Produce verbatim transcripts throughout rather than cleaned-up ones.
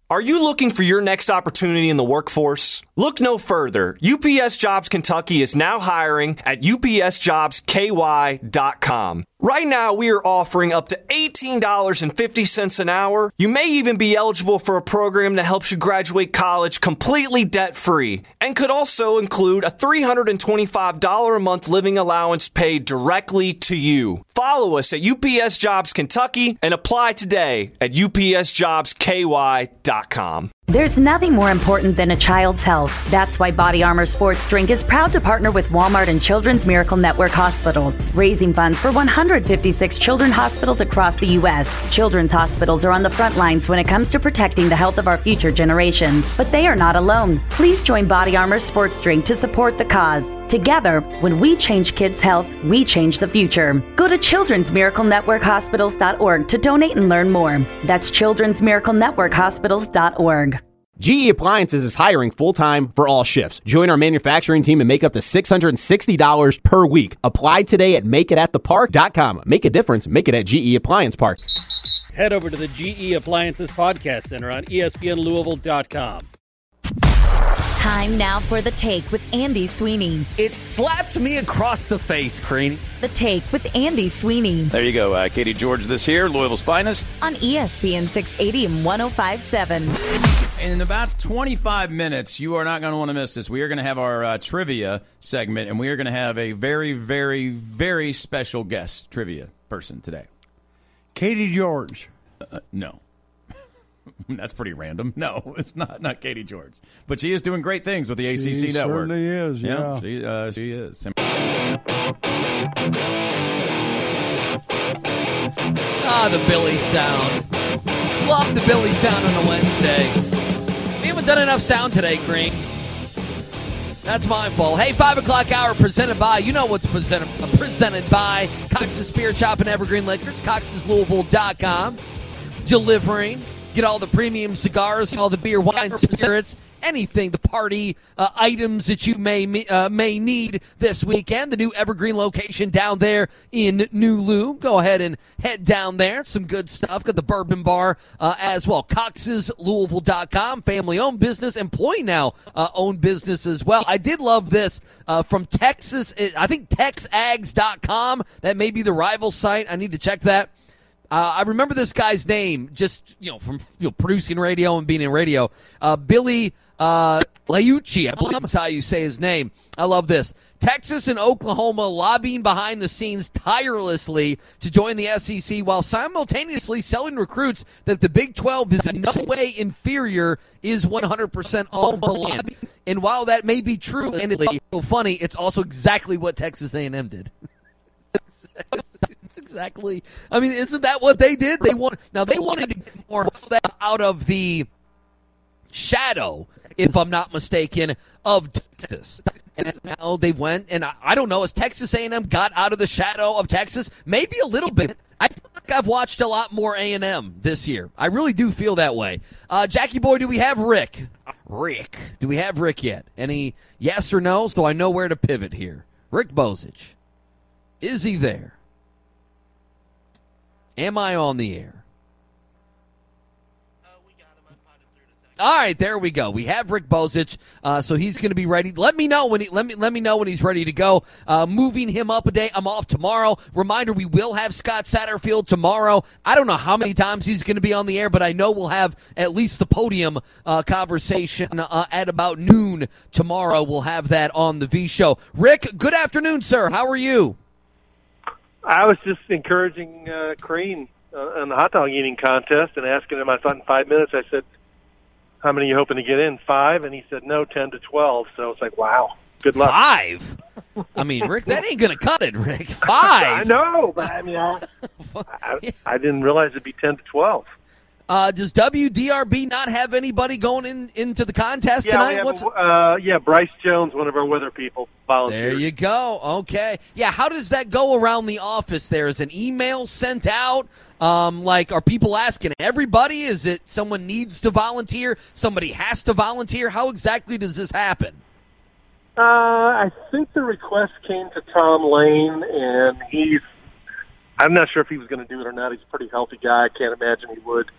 Are you looking for your next opportunity in the workforce? Look no further. U P S Jobs Kentucky is now hiring at U P S jobs K Y dot com. Right now, we are offering up to eighteen dollars and fifty cents an hour. You may even be eligible for a program that helps you graduate college completely debt-free and could also include a three hundred twenty-five dollars a month living allowance paid directly to you. Follow us at U P S Jobs Kentucky and apply today at U P S jobs K Y dot com. There's nothing more important than a child's health. That's why Body Armor Sports Drink is proud to partner with Walmart and Children's Miracle Network Hospitals, raising funds for one hundred fifty-six children's hospitals across the U S. Children's hospitals are on the front lines when it comes to protecting the health of our future generations. But they are not alone. Please join Body Armor Sports Drink to support the cause. Together, when we change kids' health, we change the future. Go to children's miracle network hospitals dot org to donate and learn more. That's children's miracle network hospitals dot org. G E Appliances is hiring full-time for all shifts. Join our manufacturing team and make up to six hundred sixty dollars per week. Apply today at make it at the park dot com. Make a difference. Make it at G E Appliance Park. Head over to the G E Appliances Podcast Center on E S P N Louisville dot com. Time now for The Take with Andy Sweeney. It slapped me across the face, Crean. The Take with Andy Sweeney. There you go. Uh, Katie George this here, Louisville's finest. On E S P N six eighty and one oh five point seven. In about twenty-five minutes, you are not going to want to miss this. We are going to have our uh, trivia segment, and we are going to have a very, very, very special guest trivia person today. Katie George. Uh, no. That's pretty random. No, it's not not Katie George. But she is doing great things with the A C C she network. She certainly is, yeah. yeah she, uh, she is. Ah, the Billy sound. Love the Billy sound on a Wednesday. We haven't done enough sound today, Green. That's my fault. Hey, five o'clock hour presented by, you know what's presented, uh, presented by Cox's Spear Shop and Evergreen Liquors, Cox's Louisville dot com. Delivering. Get all the premium cigars, all the beer, wine, spirits, anything, the party uh, items that you may uh, may need this weekend. The new Evergreen location down there in New Lou. Go ahead and head down there. Some good stuff. Got the Bourbon Bar uh, as well. Cox's Louisville dot com, family-owned business, employee now uh, owned business as well. I did love this uh, from Texas. I think Tex Ags dot com. That may be the rival site. I need to check that. Uh, I remember this guy's name just, you know, from you know, producing radio and being in radio. Uh, Billy uh, Liucci, I believe that's how you say his name. I love this. Texas and Oklahoma lobbying behind the scenes tirelessly to join the S E C while simultaneously selling recruits that the Big twelve is in no way inferior is one hundred percent all lobbying. And while that may be true and it's so funny, it's also exactly what Texas A and M did. Exactly. I mean, isn't that what they did? They want now they wanted to get more of that out of the shadow, if I'm not mistaken, of Texas. And now they went, and I, I don't know, has Texas A and M got out of the shadow of Texas? Maybe a little bit. I feel like I've watched a lot more A and M this year. I really do feel that way. Uh, Jackie boy, do we have Rick? Rick. Do we have Rick yet? Any yes or no? So I know where to pivot here. Rick Bozich. Is he there? Am I on the air? Uh, we got him. I potted through in a second. All right, there we go. We have Rick Bozich, uh, so he's going to be ready. Let me know when he let me let me know when he's ready to go. Uh, moving him up a day. I'm off tomorrow. Reminder: we will have Scott Satterfield tomorrow. I don't know how many times he's going to be on the air, but I know we'll have at least the podium uh, conversation uh, at about noon tomorrow. We'll have that on the V Show. Rick, good afternoon, sir. How are you? I was just encouraging uh, Crean uh, on the hot dog eating contest and asking him, I thought in five minutes, I said, how many are you hoping to get in? Five? And he said, no, ten to twelve. So it's like, wow, good luck. Five? I mean, Rick, that ain't going to cut it, Rick. Five? I know, but I mean, I, I, I didn't realize it'd be ten to twelve. Uh, does W D R B not have anybody going in into the contest yeah, tonight? We have, What's uh, yeah, Bryce Jones, one of our weather people, volunteered. There you go. Okay. Yeah, how does that go around the office there? Is an email sent out? Um, like, are people asking everybody? Is it someone needs to volunteer? Somebody has to volunteer? How exactly does this happen? Uh, I think the request came to Tom Lane, and he's – I'm not sure if he was going to do it or not. He's a pretty healthy guy. I can't imagine he would.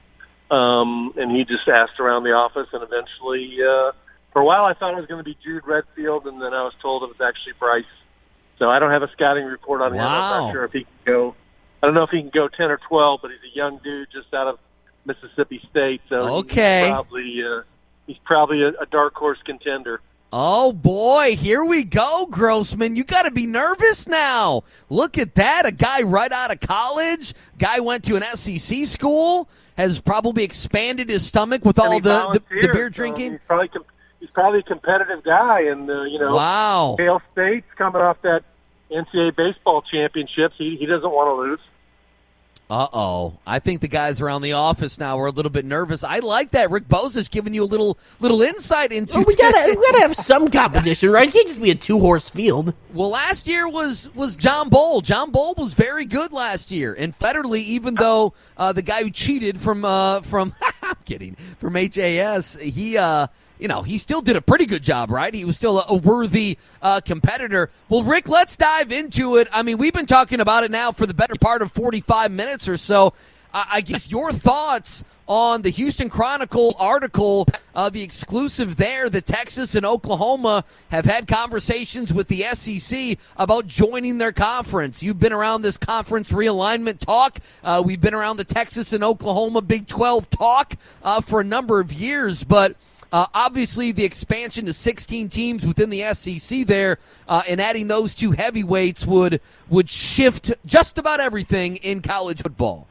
Um, and he just asked around the office, and eventually, uh, for a while, I thought it was going to be Jude Redfield, and then I was told it was actually Bryce. So I don't have a scouting report on him. Wow. I'm not sure if he can go. I don't know if he can go ten or twelve, but he's a young dude just out of Mississippi State. So okay. he's probably uh, he's probably a, a dark horse contender. Oh, boy, here we go, Grossman. You got to be nervous now. Look at that. A guy right out of college, guy went to an S E C school, has probably expanded his stomach with all the, the, the beer drinking. So he's, probably com- he's probably a competitive guy. And, uh, you know, wow. Hale State's coming off that N C double A baseball championships. He, he doesn't want to lose. Uh-oh. I think the guys around the office now are a little bit nervous. I like that. Rick Bosa's giving you a little little insight into well, we gotta we gotta have some competition, right? It can't just be a two-horse field. Well, last year was, was John Bowl. John Bowl was very good last year. And Federley, even though uh, the guy who cheated from, uh, from I'm kidding, from H A S, he... Uh, You know, he still did a pretty good job, right? He was still a, a worthy uh, competitor. Well, Rick, let's dive into it. I mean, we've been talking about it now for the better part of forty-five minutes or so. Uh, I guess your thoughts on the Houston Chronicle article, uh, the exclusive there, that Texas and Oklahoma have had conversations with the S E C about joining their conference. You've been around this conference realignment talk. Uh, we've been around the Texas and Oklahoma Big twelve talk uh, for a number of years, but Uh, obviously, the expansion to sixteen teams within the S E C there uh, and adding those two heavyweights would would shift just about everything in college football.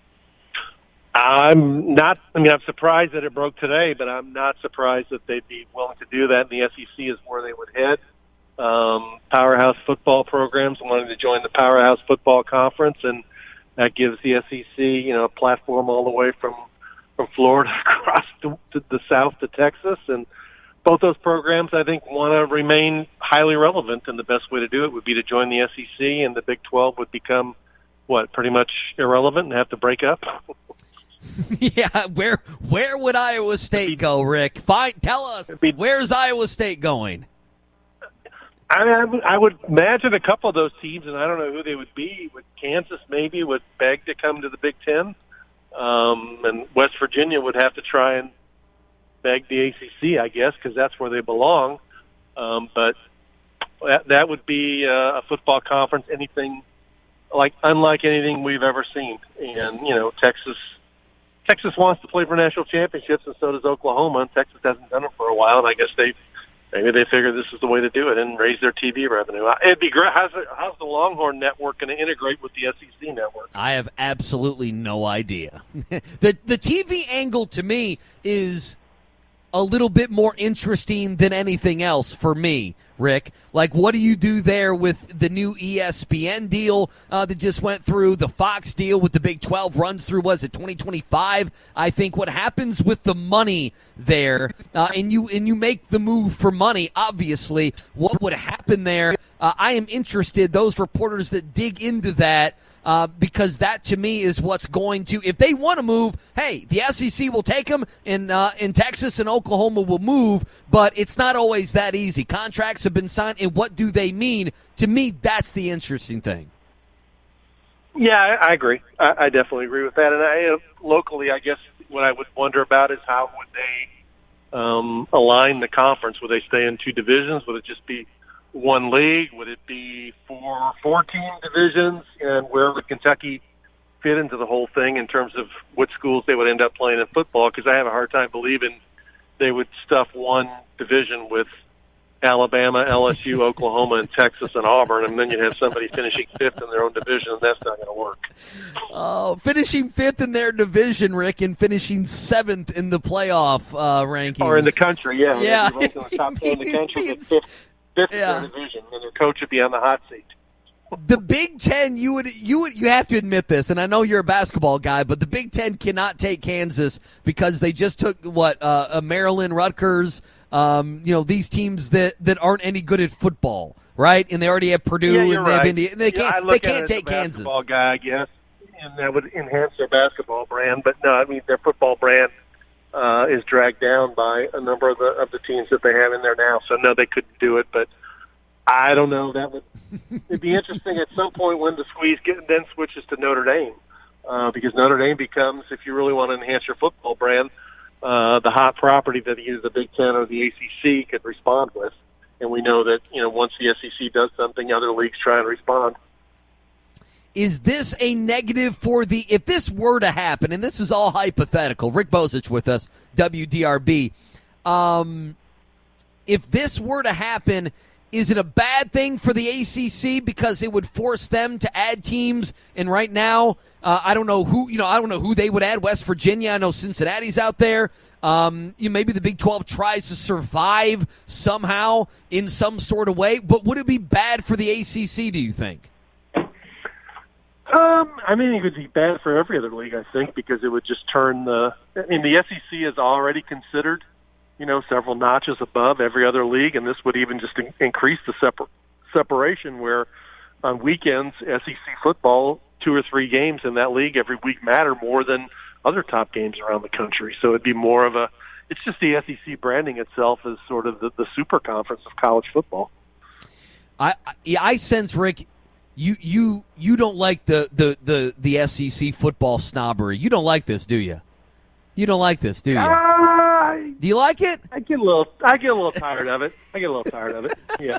I'm not – I mean, I'm surprised that it broke today, but I'm not surprised that they'd be willing to do that, and the S E C is where they would head. Um, powerhouse football programs wanting to join the Powerhouse Football Conference, and that gives the S E C, you know, a platform all the way from – from Florida across to, to the south to Texas. And both those programs, I think, want to remain highly relevant, and the best way to do it would be to join the S E C, and the Big twelve would become, what, pretty much irrelevant and have to break up? yeah, where where would Iowa State go, Rick? Fine, tell us, be, where's Iowa State going? I, I, would, I would imagine a couple of those teams, and I don't know who they would be. Would Kansas maybe would beg to come to the Big Ten? Um, and West Virginia would have to try and beg the A C C, I guess, because that's where they belong. Um, but that, that would be uh, a football conference, anything like unlike anything we've ever seen. And you know, Texas, Texas wants to play for national championships, and so does Oklahoma. And Texas hasn't done it for a while, and I guess they maybe they figure this is the way to do it and raise their T V revenue. It'd be great. How's, it, how's the Longhorn Network going to integrate with the S E C network? I have absolutely no idea. the The T V angle to me is a little bit more interesting than anything else for me, Rick. Like, what do you do there with the new E S P N deal uh, that just went through? The Fox deal with the Big twelve runs through, was it twenty twenty-five? I think what happens with the money there, uh, and you and you make the move for money, obviously, what would happen there? Uh, I am interested, those reporters that dig into that, Uh, because that, to me, is what's going to, if they want to move, hey, the S E C will take them, and uh, in Texas and Oklahoma will move, but it's not always that easy. Contracts have been signed, and what do they mean? To me, that's the interesting thing. Yeah, I, I agree. I, I definitely agree with that. And I, uh, locally, I guess what I would wonder about is how would they um, align the conference? Would they stay in two divisions? Would it just be one league? Would it be four four-team divisions? And where would Kentucky fit into the whole thing in terms of what schools they would end up playing in football? Because I have a hard time believing they would stuff one division with Alabama, L S U, Oklahoma, and Texas and Auburn, and then you'd have somebody finishing fifth in their own division, and that's not going to work. Oh, finishing fifth in their division, Rick, and finishing seventh in the playoff uh, rankings. Or in the country, yeah. Yeah. Right in the top ten in the country, but fifth, fifth yeah. in their division, and their coach would be on the hot seat. The Big Ten, you would you would you have to admit this, and I know you're a basketball guy, but the Big Ten cannot take Kansas because they just took what uh, a Maryland, Rutgers, um, you know, these teams that, that aren't any good at football, right? And they already have Purdue yeah, and you're they right. have Indiana. They can't yeah, they can't take as a Kansas. Basketball guy, I guess, and that would enhance their basketball brand. But no, I mean their football brand uh, is dragged down by a number of the of the teams that they have in there now. So no, they couldn't do it, but. I don't know. That would it'd be interesting at some point when the squeeze get, then switches to Notre Dame, uh, because Notre Dame becomes, if you really want to enhance your football brand, uh, the hot property that either the Big Ten or the A C C could respond with. And we know that, you know, once the S E C does something, other leagues try and respond. Is this a negative for the – if this were to happen, and this is all hypothetical, Rick Bozich with us, W D R B, um, if this were to happen, is it a bad thing for the A C C because it would force them to add teams? And right now, uh, I don't know who – you know, I don't know who they would add. West Virginia, I know Cincinnati's out there. Um, you know, maybe the Big twelve tries to survive somehow in some sort of way. But would it be bad for the A C C, do you think? Um, I mean, it would be bad for every other league, I think, because it would just turn the – I mean, the S E C is already considered, you know, several notches above every other league, and this would even just in- increase the separ- separation where on weekends, S E C football, two or three games in that league every week matter more than other top games around the country. So it'd be more of a – it's just the S E C branding itself as sort of the, the super conference of college football. I, I, yeah, I sense, Rick – You you you don't like the, the, the, the S E C football snobbery. You don't like this, do you? You don't like this, do you? Uh, do you like it? I get a little I get a little tired of it. I get a little tired of it. Yeah.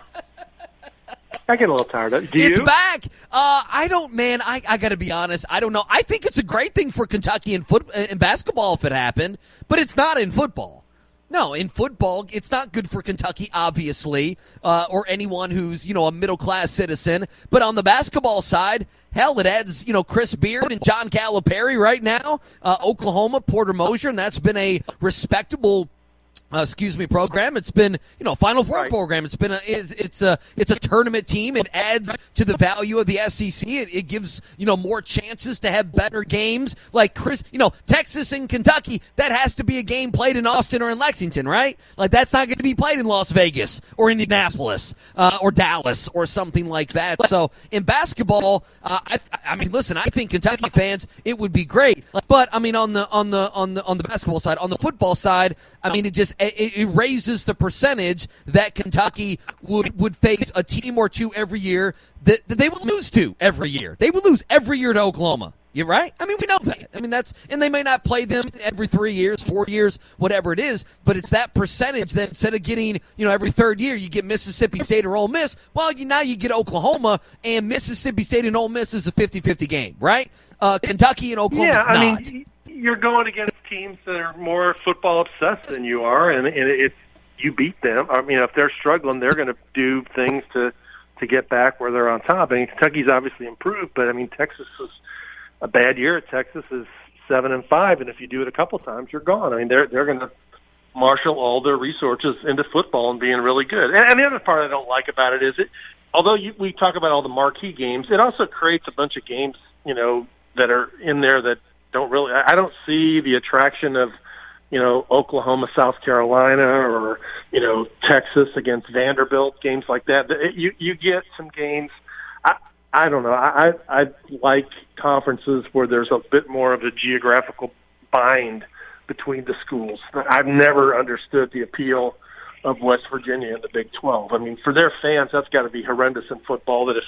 I get a little tired of it. Do it's you? back. Uh, I don't, man. I, I got to be honest. I don't know. I think it's a great thing for Kentucky in foot in basketball if it happened, but it's not in football. No, in football, it's not good for Kentucky, obviously, uh, or anyone who's, you know, a middle-class citizen. But on the basketball side, hell, it adds, you know, Chris Beard and John Calipari right now, uh, Oklahoma, Porter Moser, and that's been a respectable Uh, excuse me, program. It's been, you know, Final Four right. program. It's been a, it's, it's a, it's a tournament team. It adds to the value of the S E C. It, it gives, you know, more chances to have better games. Like Chris, you know, Texas and Kentucky, that has to be a game played in Austin or in Lexington, right? Like that's not going to be played in Las Vegas or Indianapolis, uh, or Dallas or something like that. So in basketball, uh, I, I mean, listen, I think Kentucky fans, it would be great. But I mean, on the, on the, on the, on the basketball side, on the football side, I mean, it just, It, it raises the percentage that Kentucky would, would face a team or two every year that, that they would lose to every year. They would lose every year to Oklahoma. You're right? I mean, we know that. I mean, that's, and they may not play them every three years, four years, whatever it is, but it's that percentage that instead of getting, you know, every third year you get Mississippi State or Ole Miss, well, you now you get Oklahoma, and Mississippi State and Ole Miss is a fifty-fifty game, right? Uh, Kentucky and Oklahoma's yeah, I not. mean, you're going against teams that are more football obsessed than you are, and, and it's you beat them. I mean, if they're struggling, they're going to do things to to get back where they're on top. I mean, Kentucky's obviously improved, but I mean, Texas is a bad year at Texas is seven and five, and if you do it a couple times, you're gone. I mean, they're they're going to marshal all their resources into football and being really good. And, and the other part I don't like about it is it, although you, we talk about all the marquee games, it also creates a bunch of games, you know, that are in there that don't really. I don't see the attraction of, you know, Oklahoma, South Carolina, or you know, Texas against Vanderbilt, games like that. You you get some games. I I don't know. I I like conferences where there's a bit more of a geographical bind between the schools. I've never understood the appeal of West Virginia and the Big twelve. I mean, for their fans, that's got to be horrendous in football. That if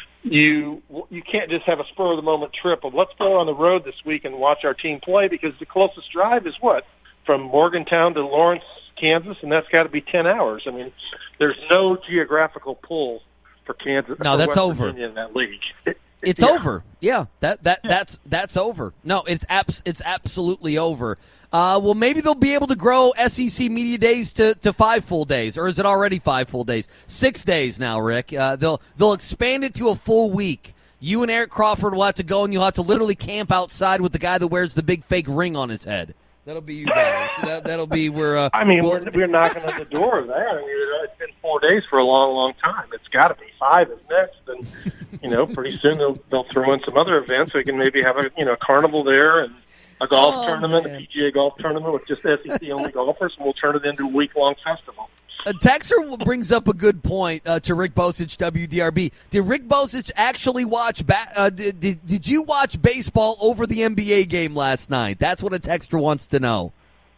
you you can't just have a spur of the moment trip of let's go on the road this week and watch our team play, because the closest drive is what, from Morgantown to Lawrence, Kansas, and that's got to be ten hours. I mean, there's no geographical pull for Kansas. No, for that's West over Virginia in that league. It, It's yeah. over. Yeah, that that that's that's over. No, it's abs- it's absolutely over. Uh, well, maybe they'll be able to grow S E C media days to, to five full days, or is it already five full days? Six days now, Rick. Uh, they'll they'll expand it to a full week. You and Eric Crawford will have to go, and you'll have to literally camp outside with the guy that wears the big fake ring on his head. That'll be you guys. that, that'll be where. Uh, I mean, we'll, we're, we're knocking on the door of that. I mean, it's been four days for a long, long time. It's got to be five is next, and you know, pretty soon they'll they'll throw in some other events. We can maybe have a you know carnival there and a golf oh, tournament, man. a P G A golf tournament with just S E C only golfers, and we'll turn it into a week long festival. A texter brings up a good point uh, to Rick Bozich, W D R B. Did Rick Bozich actually watch? Ba- uh, did, did did you watch baseball over the N B A game last night? That's what a texter wants to know.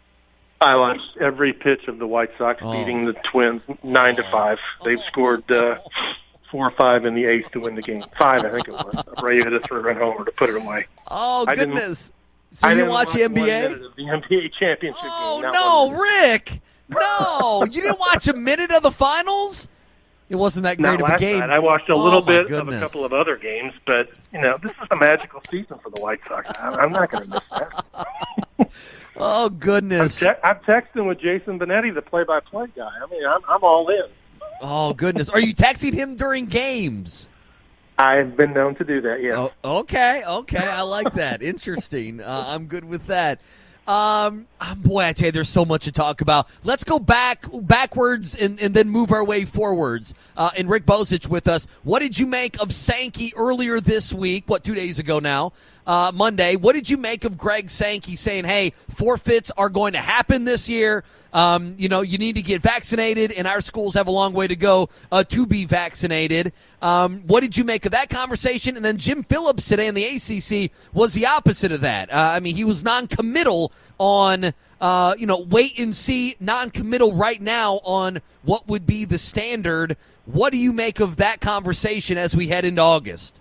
I watched every pitch of the White Sox oh. beating the Twins nine to five. They've scored uh, four or five in the eighth to win the game. Five, I think it was. Ray hit a three-run homer to put it away. Oh, I goodness. So I you didn't watch watch the N B A? one minute of the N B A championship Oh, game. Not no, one minute. Rick. No. You didn't watch a minute of the finals? It wasn't that great Not of a last game. night. I watched a Oh, little my bit goodness. of a couple of other games, but, you know, this is a magical season for the White Sox. I- I'm not going to miss that. Oh, goodness. I'm, te- I'm texting with Jason Benetti, the play-by-play guy. I mean, I'm, I'm all in. Oh, goodness. Are you texting him during games? I've been known to do that, yeah. Oh, okay, okay. I like that. Interesting. Uh, I'm good with that. Um, boy, I tell you, there's so much to talk about. Let's go back backwards and, and then move our way forwards. Uh, and Rick Bozich with us. What did you make of Sankey earlier this week? What, two days ago now? Uh, Monday. What did you make of Greg Sankey saying, hey, forfeits are going to happen this year? Um, you know, you need to get vaccinated, and our schools have a long way to go uh, to be vaccinated. Um, what did you make of that conversation? And then Jim Phillips today in the A C C was the opposite of that. Uh, I mean, he was non-committal on, uh, you know, wait and see, non-committal right now on what would be the standard. What do you make of that conversation as we head into August?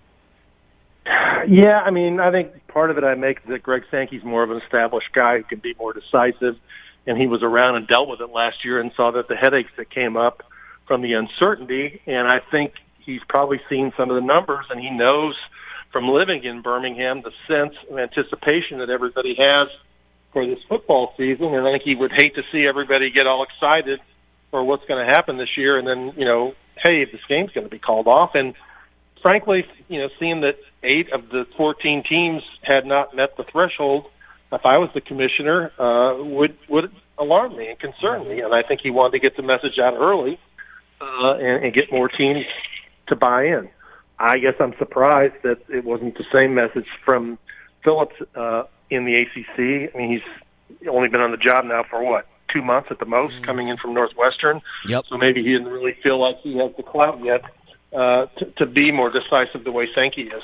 Yeah, I mean, I think part of it I make that Greg Sankey's more of an established guy who can be more decisive, and he was around and dealt with it last year and saw that the headaches that came up from the uncertainty, and I think he's probably seen some of the numbers, and he knows from living in Birmingham the sense of anticipation that everybody has for this football season, and I think he would hate to see everybody get all excited for what's going to happen this year, and then, you know, hey, this game's going to be called off, and frankly, you know, seeing that eight of the fourteen teams had not met the threshold, if I was the commissioner, uh, would would alarm me and concern me. And I think he wanted to get the message out early uh, and, and get more teams to buy in. I guess I'm surprised that it wasn't the same message from Phillips uh, in the A C C. I mean, he's only been on the job now for, what, two months at the most, mm. coming in from Northwestern. Yep. So maybe he didn't really feel like he has the clout yet uh, to, to be more decisive the way Sankey is.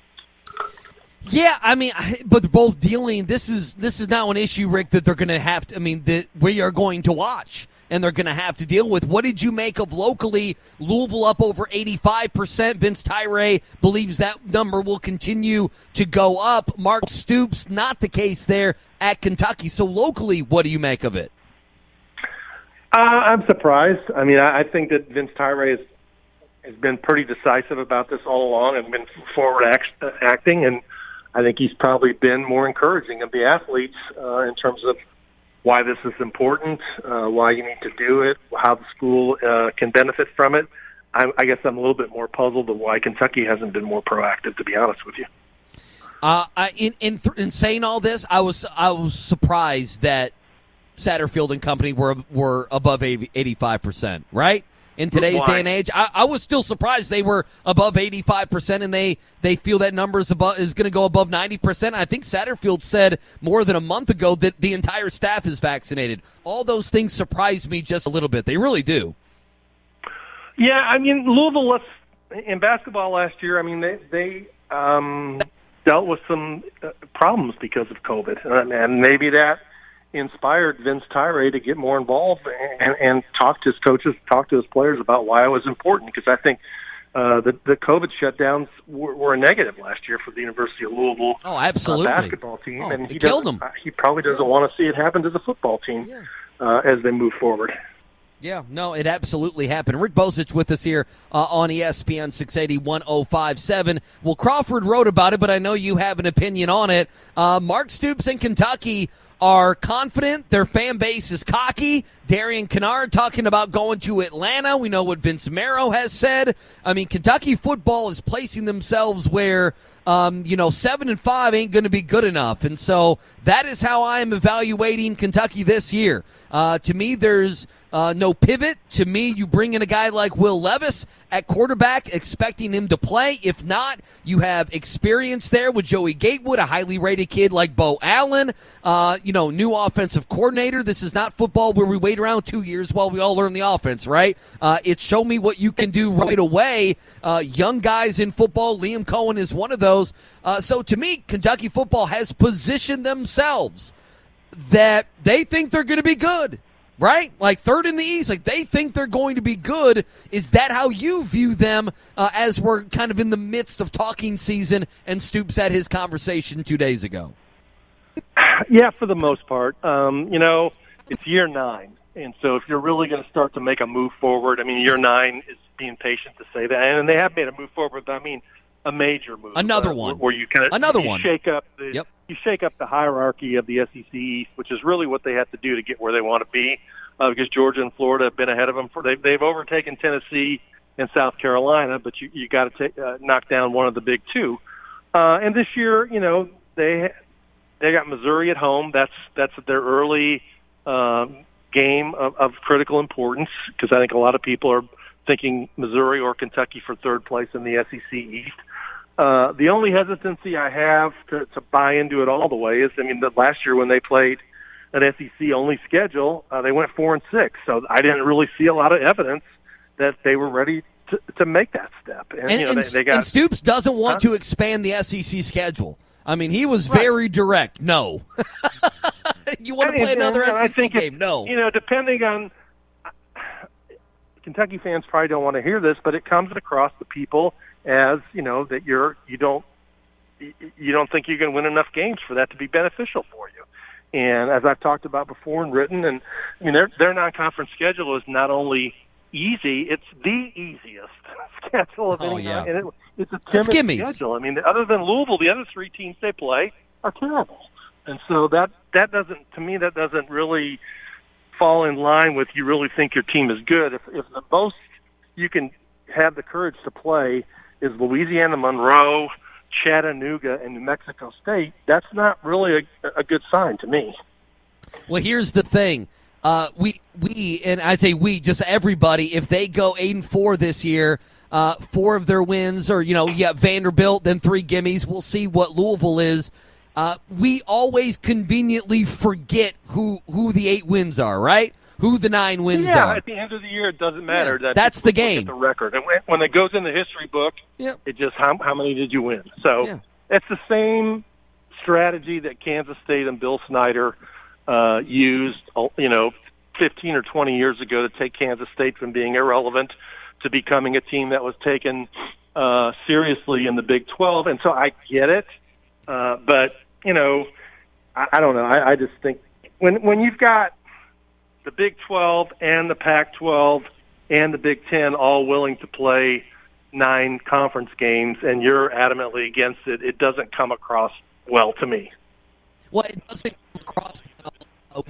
Yeah, I mean, but they're both dealing. This is this is now an issue, Rick, that they're going to have to. I mean, that we are going to watch, and they're going to have to deal with. What did you make of locally Louisville up over eighty-five percent? Vince Tyre believes that number will continue to go up. Mark Stoops, not the case there at Kentucky. So locally, what do you make of it? Uh, I'm surprised. I mean, I, I think that Vince Tyre has has been pretty decisive about this all along and been forward act, uh, acting and. I think he's probably been more encouraging of the athletes uh, in terms of why this is important, uh, why you need to do it, how the school uh, can benefit from it. I, I guess I'm a little bit more puzzled of why Kentucky hasn't been more proactive, to be honest with you. Uh, I, in, in, in saying all this, I was I was surprised that Satterfield and company were were above eighty-five percent, right? In today's Why? day and age, I, I was still surprised they were above eighty-five percent, and they, they feel that number is, above, is going to go above ninety percent. I think Satterfield said more than a month ago that the entire staff is vaccinated. All those things surprised me just a little bit. They really do. Yeah, I mean, Louisville, let's, in basketball last year, I mean, they, they um, dealt with some uh, problems because of COVID, uh, and maybe that inspired Vince Tyre to get more involved and, and talk to his coaches, talk to his players about why it was important. Because I think uh, the, the COVID shutdowns were, were a negative last year for the University of Louisville. Oh, absolutely. Uh, basketball team, oh, and he it killed them. Uh, he probably doesn't want to see it happen to the football team yeah. uh, as they move forward. Yeah, no, it absolutely happened. Rick Bozich with us here uh, on E S P N six eighty, one oh five seven. Well, Crawford wrote about it, but I know you have an opinion on it. Uh, Mark Stoops in Kentucky are confident. Their fan base is cocky. Darian Kennard talking about going to Atlanta. We know what Vince Marrow has said. I mean, Kentucky football is placing themselves where, um, you know, seven and five ain't going to be good enough. And so that is how I am evaluating Kentucky this year. Uh, to me, there's Uh, no pivot. To me, you bring in a guy like Will Levis at quarterback, expecting him to play. If not, you have experience there with Joey Gatewood, a highly rated kid like Bo Allen. Uh, you know, new offensive coordinator. This is not football where we wait around two years while we all learn the offense, right? Uh, it's show me what you can do right away. Uh, young guys in football. Liam Cohen is one of those. Uh, so to me, Kentucky football has positioned themselves that they think they're going to be good. right? Like third in the East. Like they think they're going to be good. Is that how you view them uh, as we're kind of in the midst of talking season and Stoops had his conversation two days ago? Yeah, for the most part. Um, you know, it's year nine. And so if you're really going to start to make a move forward, I mean, year nine is being patient to say that. And they have made a move forward, but I mean a major move. Another uh, one. Where you kind of Another you one. shake up the yep. you shake up the hierarchy of the S E C East, which is really what they have to do to get where they want to be. Uh, because Georgia and Florida have been ahead of them. For they've, they've overtaken Tennessee and South Carolina, but you you got to uh, knock down one of the big two. Uh, and this year, you know, they they got Missouri at home. That's that's their early um, game of, of critical importance because I think a lot of people are thinking Missouri or Kentucky for third place in the S E C East. Uh, the only hesitancy I have to, to buy into it all the way is, I mean, the last year when they played an S E C only schedule, uh, they went four and six. So I didn't really see a lot of evidence that they were ready to, to make that step. And, and, you know, and, they, they got, and Stoops doesn't want huh? to expand the S E C schedule. I mean, he was right. very direct. No. You want to play and, another and, S E C I think game? it, No. You know, depending on Kentucky fans probably don't want to hear this, but it comes across to people as, you know, that you're you don't you don't think you can win enough games for that to be beneficial for you. And as I've talked about before and written, and I mean their their non-conference schedule is not only easy, it's the easiest schedule of oh, any. Yeah. And it, it's a timid schedule. I mean, other than Louisville, the other three teams they play are terrible. And so that that doesn't, to me, that doesn't really fall in line with you really think your team is good. If, if the most you can have the courage to play is Louisiana Monroe, Chattanooga, and New Mexico State, that's not really a, a good sign to me. Well, here's the thing. Uh, we, we, and I'd say we, just everybody, if they go eight and four this year, uh, four of their wins, or, you know, you got Vanderbilt, then three gimmies, we'll see what Louisville is. Uh, we always conveniently forget who, who the eight wins are, right? Who the nine wins yeah, are. At the end of the year, it doesn't matter. Yeah, that that's the game. The record, and when, when it goes in the history book, yep. it just how how many did you win? So yeah. it's the same strategy that Kansas State and Bill Snyder uh, used, you know, fifteen or twenty years ago to take Kansas State from being irrelevant to becoming a team that was taken uh, seriously in the Big twelve. And so I get it, uh, but you know, I, I don't know. I, I just think when when you've got the Big twelve and the Pac twelve and the Big ten all willing to play nine conference games and you're adamantly against it, it doesn't come across well to me. Well, it doesn't come across well.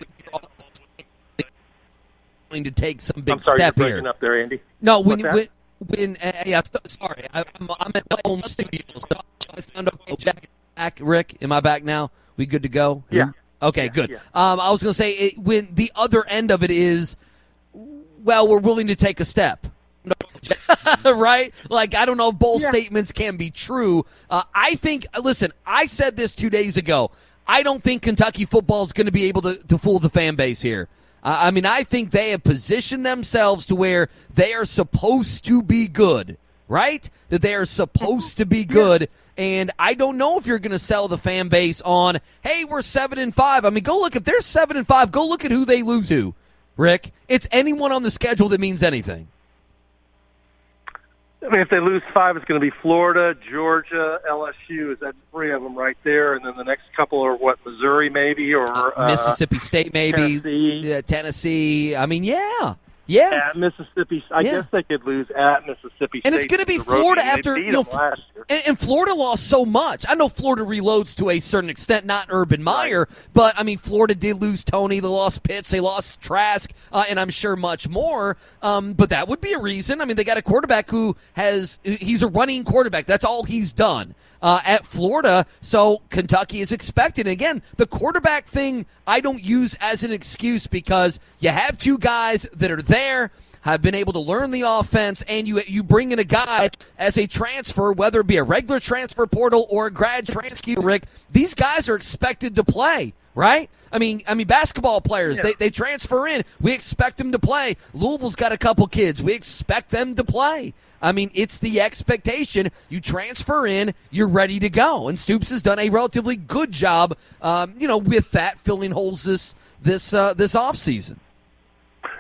Going to take some big I'm sorry, step you're here. breaking up there, Andy. No, when What's when, when uh, yeah, sorry, I, I'm, I'm at my home studio. So I sound okay. Jack, back, Rick, am I back now? We good to go? Yeah. Okay, yeah, good. Yeah. Um, I was going to say it, when the other end of it is, well, we're willing to take a step. Right? Like, I don't know if both yeah. statements can be true. Uh, I think, listen, I said this two days ago. I don't think Kentucky football is going to be able to, to fool the fan base here. Uh, I mean, I think they have positioned themselves to where they are supposed to be good, right? That they are supposed to be good. Yeah. And I don't know if you're going to sell the fan base on, hey, we're seven and five. I mean, go look, if they're seven and five, go look at who they lose to, Rick. It's anyone on the schedule that means anything. I mean, if they lose five, it's going to be Florida, Georgia, L S U. Is that three of them right there? And then the next couple are what, Missouri maybe, or uh, Mississippi uh, State maybe, Tennessee. Uh, Tennessee. I mean, yeah. Yeah, at Mississippi. I yeah. guess they could lose at Mississippi State. And it's going to be Florida after, you know, and, and Florida lost so much. I know Florida reloads to a certain extent, not Urban Meyer, right. but I mean, Florida did lose Tony. They lost Pitts. They lost Trask, uh, and I'm sure much more. Um, but that would be a reason. I mean, they got a quarterback who has, he's a running quarterback. That's all he's done. Uh, at Florida, so Kentucky is expected. Again, the quarterback thing I don't use as an excuse because you have two guys that are there, have been able to learn the offense, and you you bring in a guy as a transfer, whether it be a regular transfer portal or a grad transfer, Rick, these guys are expected to play, right? I mean, I mean, basketball players, yeah. they, they transfer in. We expect them to play. Louisville's got a couple kids. We expect them to play. I mean, it's the expectation. You transfer in, you're ready to go. And Stoops has done a relatively good job, um, you know, with that, filling holes this this uh, this offseason.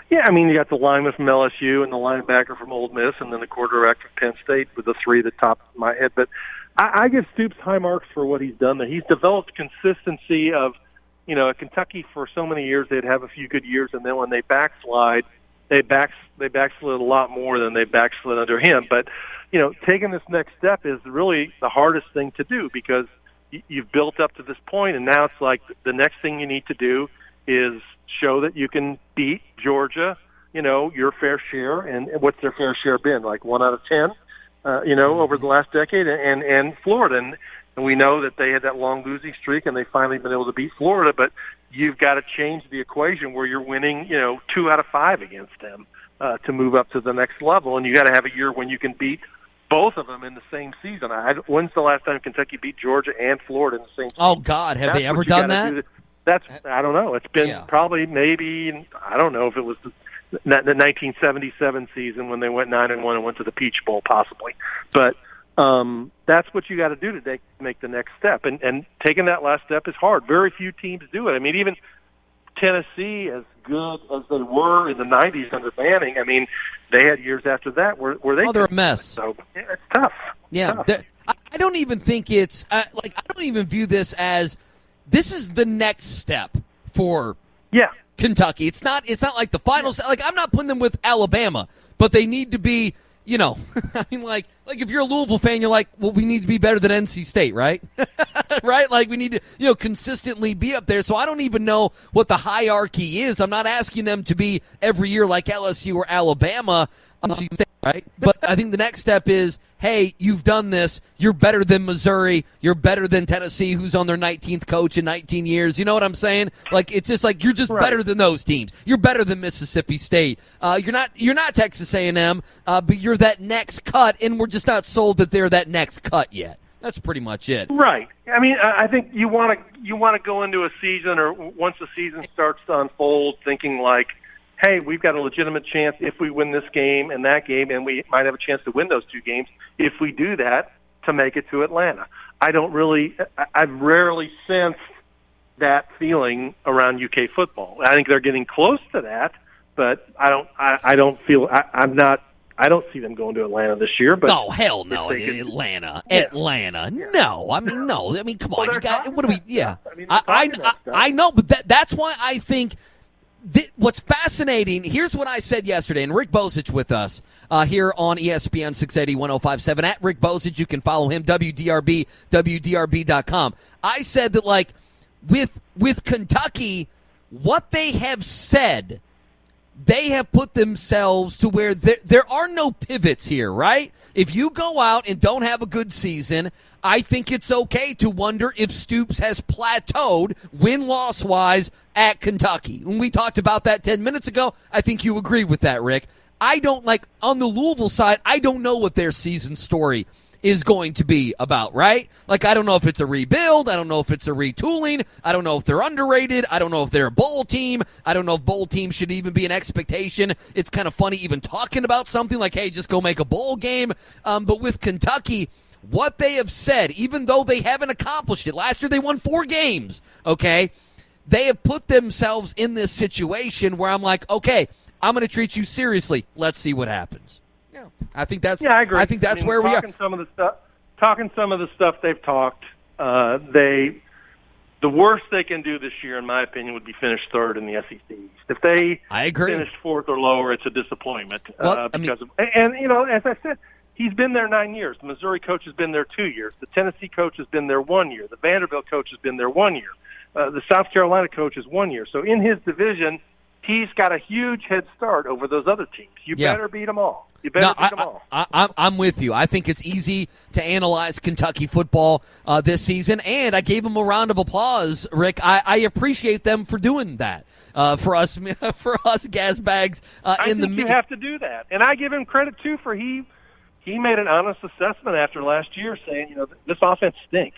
Yeah, I mean, you got the lineman from L S U and the linebacker from Ole Miss, and then the quarterback from Penn State with the three at the top of my head. But I, I give Stoops high marks for what he's done there. He's developed consistency of, you know, at Kentucky for so many years they'd have a few good years, and then when they backslide, they back they backslid a lot more than they backslid under him. But, you know, taking this next step is really the hardest thing to do because y- you've built up to this point, and now it's like the next thing you need to do is show that you can beat Georgia, you know, your fair share. And what's their fair share been? Like one out of ten, uh, you know, over the last decade, and, and Florida. And, and we know that they had that long losing streak, and they've finally been able to beat Florida. But you've got to change the equation where you're winning, you know, two out of five against them uh, to move up to the next level. And you got to have a year when you can beat both of them in the same season. I, when's the last time Kentucky beat Georgia and Florida in the same season? Oh, God, have That's they ever what you done gotta that? do. That's I don't know. It's been Yeah. probably maybe I don't know if it was the, the nineteen seventy-seven season when they went nine and one and went to the Peach Bowl, possibly. But um, that's what you got to do to make, make the next step. And, and taking that last step is hard. Very few teams do it. I mean, even Tennessee, as good as they were in the nineties under Manning, I mean, they had years after that where, where they Oh, they're a mess. So yeah, it's tough. Yeah, Tough. the- I, I don't even think it's uh, like I don't even view this as this is the next step for yeah. Kentucky. It's not. It's not like the finals. Like I'm not putting them with Alabama, but they need to be. You know, I mean, like, like if you're a Louisville fan, you're like, well, we need to be better than N C State, right? Right? Like we need to, you know, consistently be up there. So I don't even know what the hierarchy is. I'm not asking them to be every year like L S U or Alabama, right? But I think the next step is, hey, you've done this. You're better than Missouri. You're better than Tennessee, who's on their nineteenth coach in nineteen years. You know what I'm saying? Like it's just like you're just Right. better than those teams. You're better than Mississippi State. Uh, you're not. You're not Texas A and M, uh, but you're that next cut, and we're just not sold that they're that next cut yet. That's pretty much it. Right. I mean, I I think you want to you want to go into a season, or once the season starts to unfold, thinking like, hey, we've got a legitimate chance if we win this game and that game, and we might have a chance to win those two games if we do that to make it to Atlanta. I don't really, I- I've rarely sensed that feeling around U K football. I think they're getting close to that, but I don't, I, I don't feel, I, I'm not, I don't see them going to Atlanta this year. But No, hell no, if they could- Atlanta, Yeah. Atlanta. No, I mean no. I mean, come Well, on, they're you got talking what do we? that Yeah, stuff. I mean, they're I, I, talking that I, stuff. I know, but that, that's why I think. Th- what's fascinating, here's what I said yesterday, and Rick Bozich with us uh, here on E S P N six eighty, ten fifty-seven. At Rick Bozich, you can follow him, W D R B, W D R B dot com. I said that, like, with with Kentucky, what they have said, they have put themselves to where there, there are no pivots here, right? If you go out and don't have a good season, I think it's okay to wonder if Stoops has plateaued win-loss wise at Kentucky. When we talked about that ten minutes ago, I think you agree with that, Rick. I don't like on the Louisville side, I don't know what their season story is going to be about, right? Like, I don't know if it's a rebuild. I don't know if it's a retooling. I don't know if they're underrated. I don't know if they're a bowl team. I don't know if bowl teams should even be an expectation. It's kind of funny even talking about something like, hey, just go make a bowl game. Um, but with Kentucky, what they have said, even though they haven't accomplished it, last year they won four games, okay? They have put themselves in this situation where I'm like, okay, I'm going to treat you seriously. Let's see what happens. Yeah, I think that's. Yeah, I agree. I think that's I mean, where we are. talking some of the stuff, talking some of the stuff they've talked. Uh, they, the worst they can do this year, in my opinion, would be finish third in the S E C East. If they I agree. finish fourth or lower, it's a disappointment. Well, uh, I mean- because of, and you know, as I said, he's been there nine years. The Missouri coach has been there two years. The Tennessee coach has been there one year. The Vanderbilt coach has been there one year. Uh, the South Carolina coach is one year. So in his division, he's got a huge head start over those other teams. You Yeah. better beat them all. You better No, beat I, them all. I, I, I'm with you. I think it's easy to analyze Kentucky football uh, this season, and I gave them a round of applause, Rick. I, I appreciate them for doing that uh, for us, for us gas bags uh, I in the think you me- have to do that, and I give him credit too for he he made an honest assessment after last year, saying, you know, this offense stinks,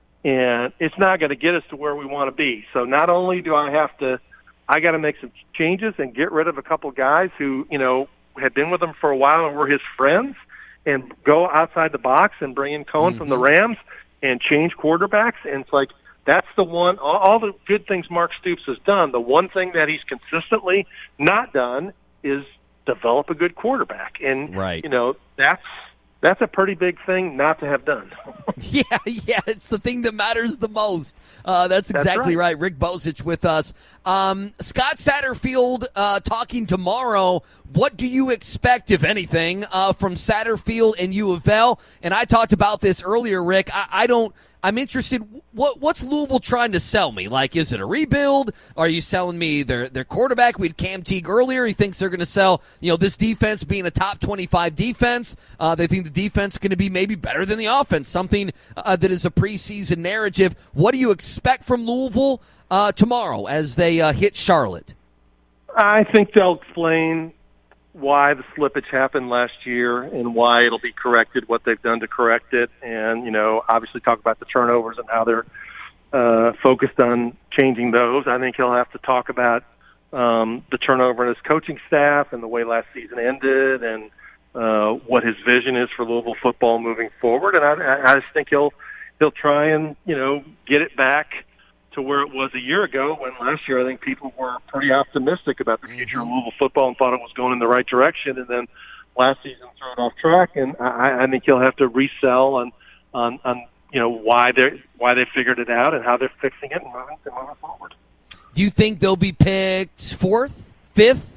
and it's not going to get us to where we want to be. So not only do I have to, I got to make some changes and get rid of a couple guys who, you know, had been with him for a while and were his friends, and go outside the box and bring in Cohen Mm-hmm. from the Rams and change quarterbacks. And it's like, That's the one, all, all the good things Mark Stoops has done. The one thing that he's consistently not done is develop a good quarterback. And, right. you know, that's that's a pretty big thing not to have done. yeah, yeah, it's the thing that matters the most. Uh, that's exactly that's right. right. Rick Bozich with us. Um, Scott Satterfield uh, talking tomorrow. What do you expect, if anything, uh, from Satterfield and U of L? And I talked about this earlier, Rick. I, I don't. I'm interested. What what's Louisville trying to sell me? Like, is it a rebuild? Are you selling me their their quarterback? We had Cam Teague earlier. He thinks they're going to sell, you know, this defense being a top twenty-five defense. Uh, they think the defense is going to be maybe better than the offense. Something uh, that is a preseason narrative. What do you expect from Louisville uh, tomorrow as they uh, hit Charlotte? I think they'll explain why the slippage happened last year and why it'll be corrected, what they've done to correct it, and, you know, obviously talk about the turnovers and how they're uh, focused on changing those. I think he'll have to talk about um, the turnover in his coaching staff and the way last season ended and uh, what his vision is for Louisville football moving forward. And I, I just think he'll he'll try and, you know, get it back to where it was a year ago, when last year I think people were pretty optimistic about the future of Louisville football and thought it was going in the right direction, and then last season threw it off track. And I, I think he'll have to resell on, on, on you know why they why they figured it out and how they're fixing it and moving, and moving forward. Do you think they'll be picked fourth, fifth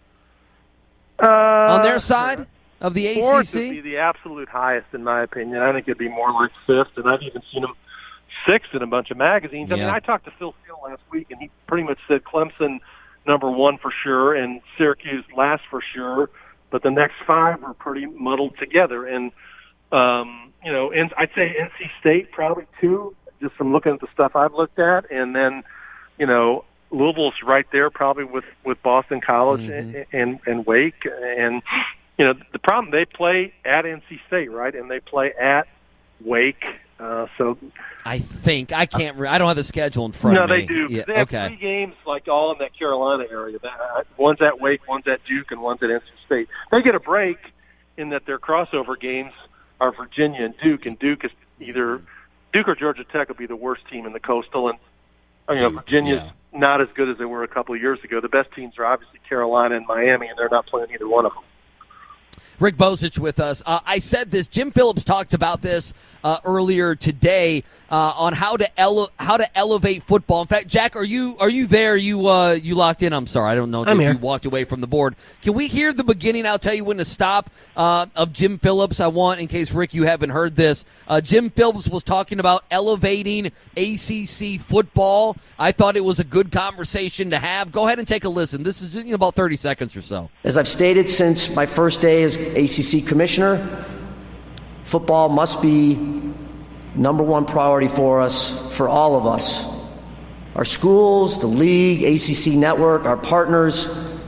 uh, on their side of the A C C? Fourth would be the absolute highest, in my opinion. I think it'd be more like fifth, and I've even seen them sixth in a bunch of magazines. I yeah. mean, I talked to Phil Steele last week, and he pretty much said Clemson number one for sure and Syracuse last for sure, but the next five were pretty muddled together. And, um, you know, and I'd say N C State probably two, just from looking at the stuff I've looked at. And then, you know, Louisville's right there probably with, with Boston College mm-hmm. and, and, and Wake. And, you know, the problem, they play at N C State, right? And they play at Wake. Uh, so I think I can't. Re- I don't have the schedule in front no, of me. No, they do. Yeah, they have okay. three games, like all in that Carolina area. That, one's at Wake, one's at Duke, and one's at N C State. They get a break in that their crossover games are Virginia and Duke, and Duke is either Duke or Georgia Tech will be the worst team in the Coastal, and you know Virginia's yeah. not as good as they were a couple of years ago. The best teams are obviously Carolina and Miami, and they're not playing either one of them. Rick Bozich with us. Uh, I said this. Jim Phillips talked about this uh, earlier today uh, on how to ele- how to elevate football. In fact, Jack, are you are you there? You uh, you locked in? I'm sorry, I don't know if I'm you here. walked away from the board. Can we hear the beginning? I'll tell you when to stop. Uh, of Jim Phillips, I want, in case Rick, you haven't heard this. Uh, Jim Phillips was talking about elevating A C C football. I thought it was a good conversation to have. Go ahead and take a listen. This is you know, about thirty seconds or so. As I've stated since my first day as A C C commissioner, football must be number one priority for us, for all of us. Our schools, the league, A C C network, our partners,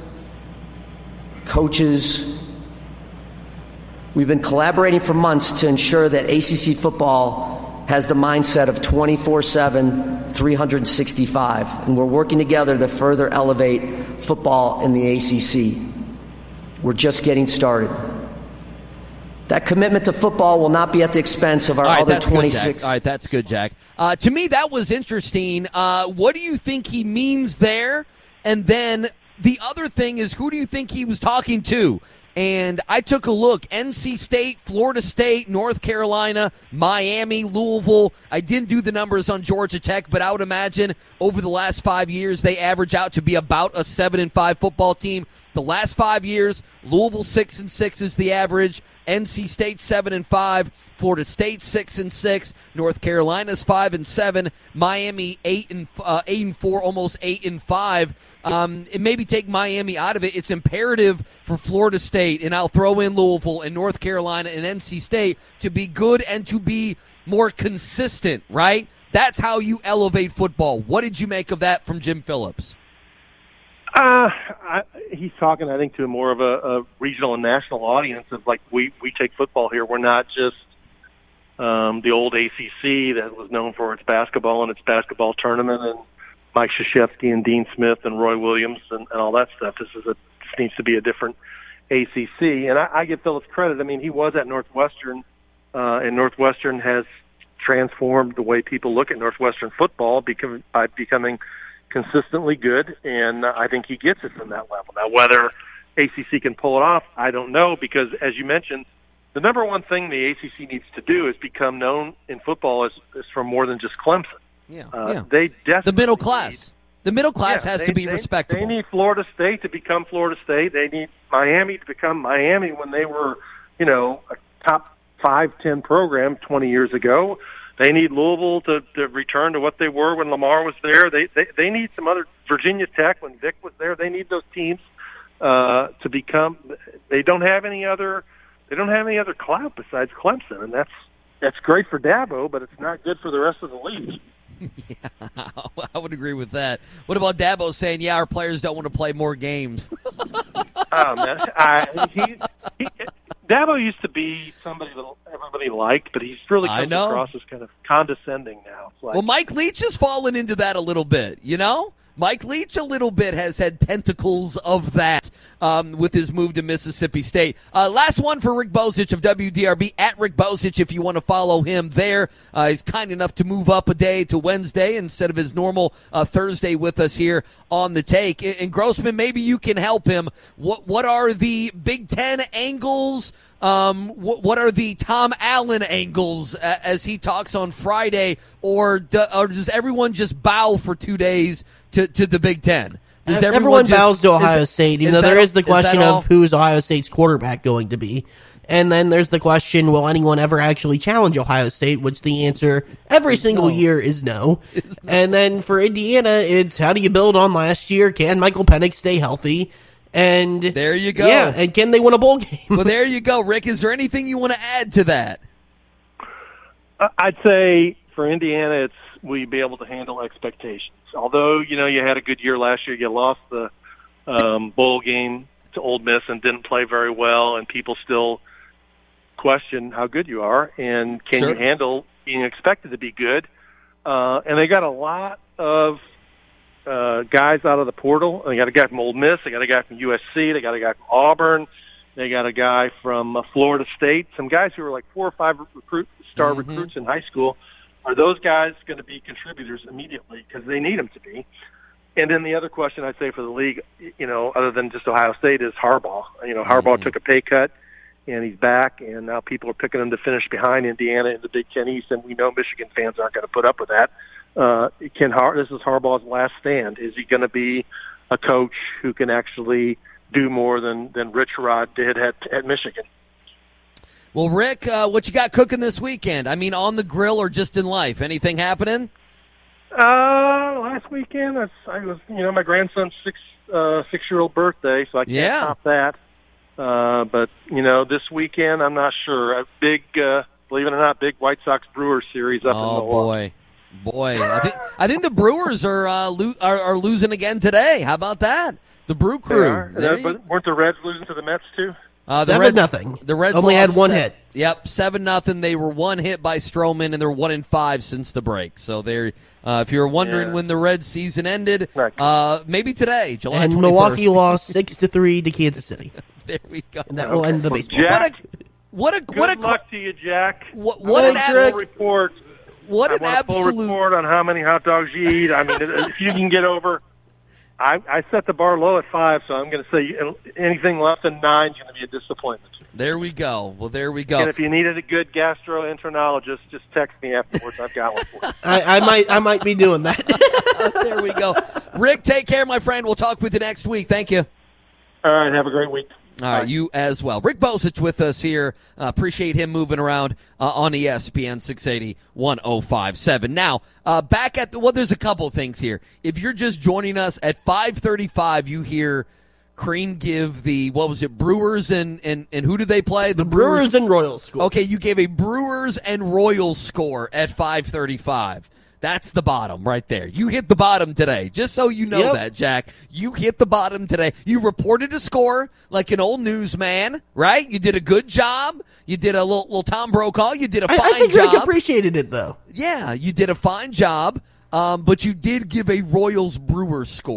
coaches. We've been collaborating for months to ensure that A C C football has the mindset of twenty-four seven, three hundred sixty-five, and we're working together to further elevate football in the A C C. We're just getting started. That commitment to football will not be at the expense of our right, other Good, twenty-six. All right, that's good, Jack. Uh, to me, that was interesting. Uh, what do you think he means there? And then the other thing is, who do you think he was talking to? And I took a look. N C State, Florida State, North Carolina, Miami, Louisville. I didn't do the numbers on Georgia Tech, but I would imagine over the last five years they average out to be about a seven and five football team. The last five years, Louisville six and six is the average. N C State seven and five. Florida State six and six. North Carolina's five and seven. Miami eight and uh, eight and four, almost eight and five. Um, and maybe take Miami out of it. It's imperative for Florida State, and I'll throw in Louisville and North Carolina and N C State to be good and to be more consistent. Right? That's how you elevate football. What did you make of that from Jim Phillips? Uh, I, he's talking, I think, to more of a, a regional and national audience of like we we take football here. We're not just um, the old A C C that was known for its basketball and its basketball tournament and Mike Krzyzewski and Dean Smith and Roy Williams and, and all that stuff. This is a this needs to be a different A C C. And I, I give Phillips credit. I mean, he was at Northwestern, uh, and Northwestern has transformed the way people look at Northwestern football become, by becoming consistently good, and uh, I think he gets it from that level. Now, whether A C C can pull it off, I don't know, because as you mentioned, the number one thing the A C C needs to do is become known in football as, as from more than just Clemson. Yeah, uh, yeah. They desperately the middle class. The middle class yeah, has they, to be they, respectable. They need Florida State to become Florida State. They need Miami to become Miami when they were, you know, a top five, ten program twenty years ago. They need Louisville to, to return to what they were when Lamar was there. They, they they need some other Virginia Tech when Vic was there. They need those teams uh, to become. They don't have any other. They don't have any other clout besides Clemson, and that's that's great for Dabo, but it's not good for the rest of the league. Yeah, I would agree with that. What about Dabo saying, "Yeah, our players don't want to play more games"? Oh man, I, he, he, Dabo used to be somebody that everybody liked, but he's really I comes know. across as kind of condescending now. It's like, Well, Mike Leach has fallen into that a little bit, you know? Mike Leach a little bit has had tentacles of that um, with his move to Mississippi State. Uh, last one for Rick Bozich of W D R B, at Rick Bozich if you want to follow him there. Uh, he's kind enough to move up a day to Wednesday instead of his normal uh, Thursday with us here on The Take. And Grossman, maybe you can help him. What, what are the Big Ten angles? Um, what, what are the Tom Allen angles uh, as he talks on Friday, or, do, or does everyone just bow for two days to, to the Big Ten? Does everyone, everyone just, bows to Ohio is, State, even is though that, there is the is question all? of who is Ohio State's quarterback going to be. And then there's the question, will anyone ever actually challenge Ohio State, which the answer every single no. year is no. no. And then for Indiana, it's how do you build on last year? Can Michael Penix stay healthy? And there you go. Yeah, and can they win a bowl game? Well, there you go, Rick. Is there anything you want to add to that? I'd say for Indiana, it's will you be able to handle expectations? Although, you know, you had a good year last year, you lost the um, bowl game to Ole Miss and didn't play very well, and people still question how good you are and can sure. you handle being expected to be good. Uh, and they got a lot of uh, guys out of the portal. They got a guy from Ole Miss. They got a guy from U S C. They got a guy from Auburn. They got a guy from uh, Florida State. Some guys who were like four or five recruit, star mm-hmm. recruits in high school. Are those guys going to be contributors immediately because they need them to be? And then the other question I'd say for the league, you know, other than just Ohio State, is Harbaugh. You know, Harbaugh mm-hmm. took a pay cut, and he's back, and now people are picking him to finish behind Indiana in the Big Ten East, and we know Michigan fans aren't going to put up with that. Uh, can Har- this is Harbaugh's last stand. Is he going to be a coach who can actually do more than, than Rich Rod did at, at Michigan? Well, Rick, uh, what you got cooking this weekend? I mean, on the grill or just in life? Anything happening? Uh, last weekend, I, I was, you know, my grandson's six, uh, six-year-old birthday, so I can't yeah. top that. Uh, but, you know, this weekend, I'm not sure. A big, uh, believe it or not, big White Sox Brewers series up oh, in Milwaukee. Oh, boy. Boy, I think I think the Brewers are, uh, lo- are are losing again today. How about that? The Brew Crew. They are. Weren't the Reds losing to the Mets, too? Uh, the seven Reds, nothing. The Reds only had one se- hit. Yep, seven nothing. They were one hit by Stroman, and they're one in five since the break. So they're. Uh, if you were wondering yeah. when the Reds season ended, uh, maybe today, July and twenty-first. Milwaukee lost six to three to Kansas City. There we go. And that will end the baseball. Jack, what a what a good what a luck to you, Jack. What, what I an want a full ab- report. What I an want absolute a full report on how many hot dogs you eat. I mean, if you can get over. I, I set the bar low at five, so I'm going to say anything less than nine is going to be a disappointment. There we go. Well, there we go. And if you needed a good gastroenterologist, just text me afterwards. I've got one for you. I, I might, I might be doing that. There we go. Rick, take care, my friend. We'll talk with you next week. Thank you. All right, have a great week. All right, you as well. Rick Bozich with us here. Uh, appreciate him moving around uh, on E S P N six eighty, one oh five point seven. Now, uh, back at the, well, there's a couple of things here. If you're just joining us at five thirty-five, you hear Crean give the, what was it, Brewers and, and, and who do they play? The, the Brewers, Brewers and Royals score. Okay, you gave a Brewers and Royals score at five thirty-five. That's the bottom right there. You hit the bottom today. Just so you know yep. that, Jack. You hit the bottom today. You reported a score like an old newsman, right? You did a good job. You did a little, little Tom Brokaw. You did a fine job. I think job. Rick appreciated it, though. Yeah, you did a fine job, um, but you did give a Royals Brewers score.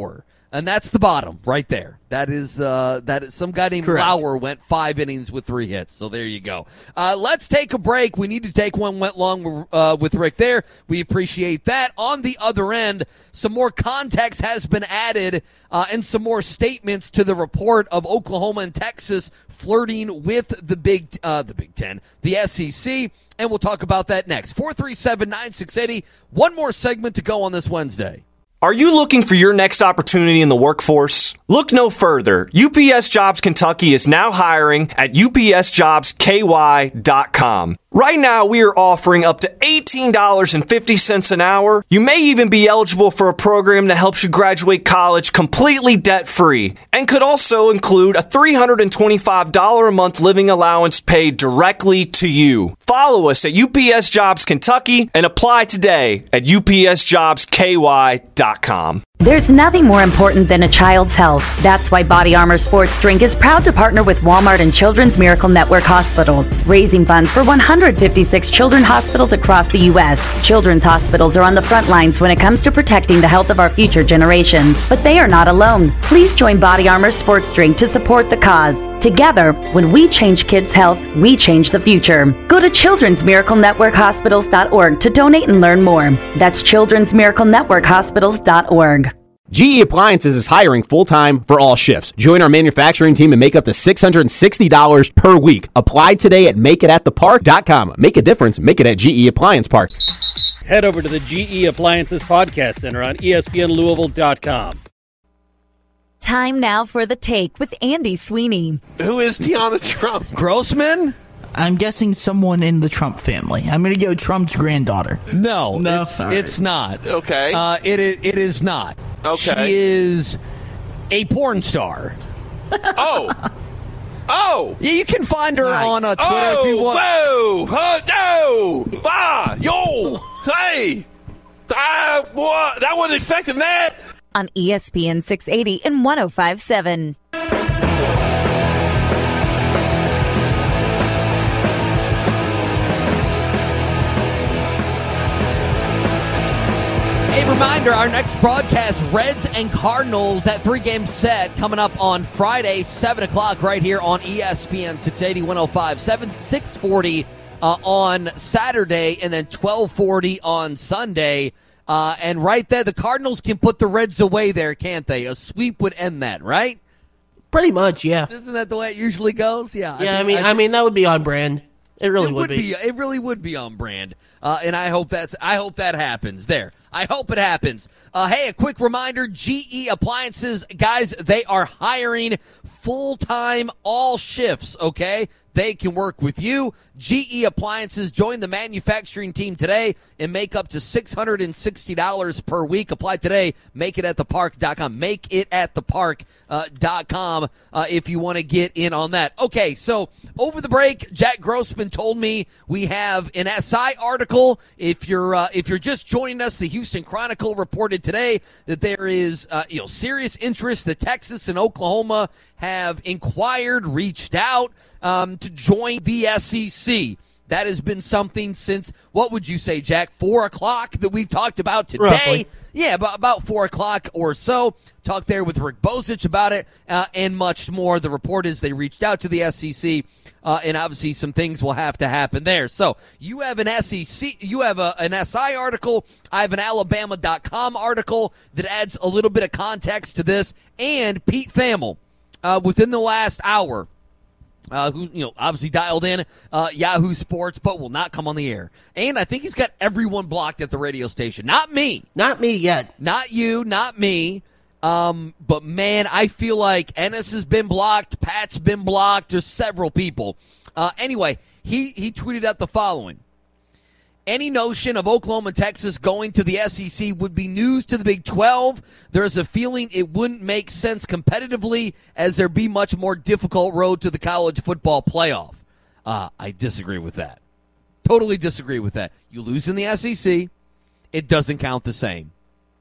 And that's the bottom right there. That is uh, that is some guy named Correct. Lauer went five innings with three hits. So there you go. Uh, let's take a break. We need to take one. Went long uh, with Rick there. We appreciate that. On the other end, some more context has been added uh, and some more statements to the report of Oklahoma and Texas flirting with the Big uh, the Big Ten, the S E C, and we'll talk about that next. four three seven, nine six eight zero. One more segment to go on this Wednesday. Are you looking for your next opportunity in the workforce? Look no further. U P S Jobs Kentucky is now hiring at U P S jobs K Y dot com. Right now, we are offering up to eighteen dollars and fifty cents an hour. You may even be eligible for a program that helps you graduate college completely debt-free and could also include a three hundred twenty-five dollars a month living allowance paid directly to you. Follow us at U P S Jobs Kentucky and apply today at U P S jobs K Y dot com. There's nothing more important than a child's health. That's why Body Armor Sports Drink is proud to partner with Walmart and Children's Miracle Network hospitals, raising funds for one hundred fifty-six children's hospitals across the U S. Children's hospitals are on the front lines when it comes to protecting the health of our future generations. But they are not alone. Please join Body Armor Sports Drink to support the cause. Together, when we change kids' health, we change the future. Go to children's miracle network hospitals dot org to donate and learn more. That's children's miracle network hospitals dot org. G E Appliances is hiring full-time for all shifts. Join our manufacturing team and make up to six hundred sixty dollars per week. Apply today at make it at the park dot com. Make a difference. Make it at G E Appliance Park. Head over to the G E Appliances Podcast Center on E S P N Louisville dot com. Time now for The Take with Andy Sweeney. Who is Tiana Trump? Grossman? I'm guessing someone in the Trump family. I'm going to go Trump's granddaughter. No, no it's, right. it's not. Okay. Uh, it, is, it is not. Okay. She is a porn star. Oh. Oh. Yeah, you can find her Nice. on uh, Twitter Oh, if you want. whoa. Oh, no. Ah, yo. Hey. I, what? I wasn't expecting that. On E S P N six eighty and one oh five point seven. A reminder, our next broadcast, Reds and Cardinals, that three-game set coming up on Friday, seven o'clock right here on E S P N six eighty, one oh five point seven, six forty uh, on Saturday, and then twelve forty on Sunday. Uh, and right there, the Cardinals can put the Reds away there, can't they? A sweep would end that, right? Pretty much, yeah. Isn't that the way it usually goes? Yeah. Yeah, I, think- mean, I, think- mean that would be on brand. It really it would, would be. It really would be on brand, uh, and I hope that's. I hope that happens. There, I hope it happens. Uh, hey, a quick reminder: G E Appliances, guys, they are hiring full time, all shifts. Okay, they can work with you. G E Appliances, join the manufacturing team today and make up to six hundred sixty dollars per week. Apply today. Make it at the park dot com. Make it at the park dot com uh, if you want to get in on that. Okay, so over the break, Jack Grossman told me we have an S I article. If you're uh, if you're just joining us, the Houston Chronicle reported today that there is uh, you know serious interest that Texas and Oklahoma have inquired, reached out um, to join the S E C. That has been something since, what would you say, Jack, four o'clock that we've talked about today? Roughly. Yeah, about, about four o'clock or so. Talked there with Rick Bozich about it uh, and much more. The report is they reached out to the S E C, uh, and obviously some things will have to happen there. So you have an S E C, you have a, an S I article. I have an Alabama dot com article that adds a little bit of context to this. And Pete Thamel, uh, within the last hour, Uh, who, you know, obviously dialed in uh, Yahoo Sports, but will not come on the air. And I think he's got everyone blocked at the radio station. Not me. Not me yet. Not you, not me. Um, but, man, I feel like Ennis has been blocked. Pat's been blocked. There's several people. Uh, anyway, he, he tweeted out the following. Any notion of Oklahoma and Texas going to the S E C would be news to the Big twelve. There's a feeling it wouldn't make sense competitively as there'd be much more difficult road to the college football playoff. Uh, I disagree with that. Totally disagree with that. You lose in the S E C, it doesn't count the same.